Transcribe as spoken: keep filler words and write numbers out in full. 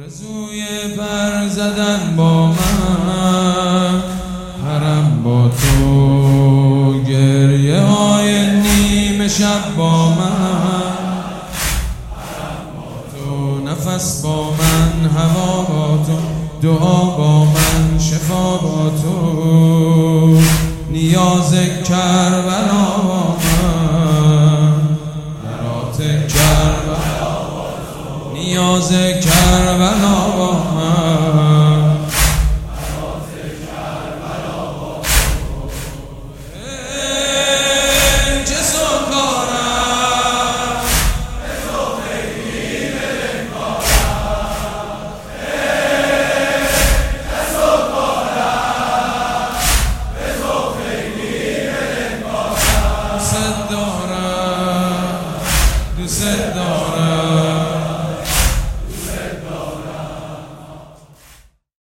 آرزوی پر زدن با من، حرم با تو، گریه های نیمه شب با من، حرم با تو، نفس با من، هوا با تو، دعا با من، شفا با تو، نیاز کربلا با من، برات کربلا، نیاز کربلا با من.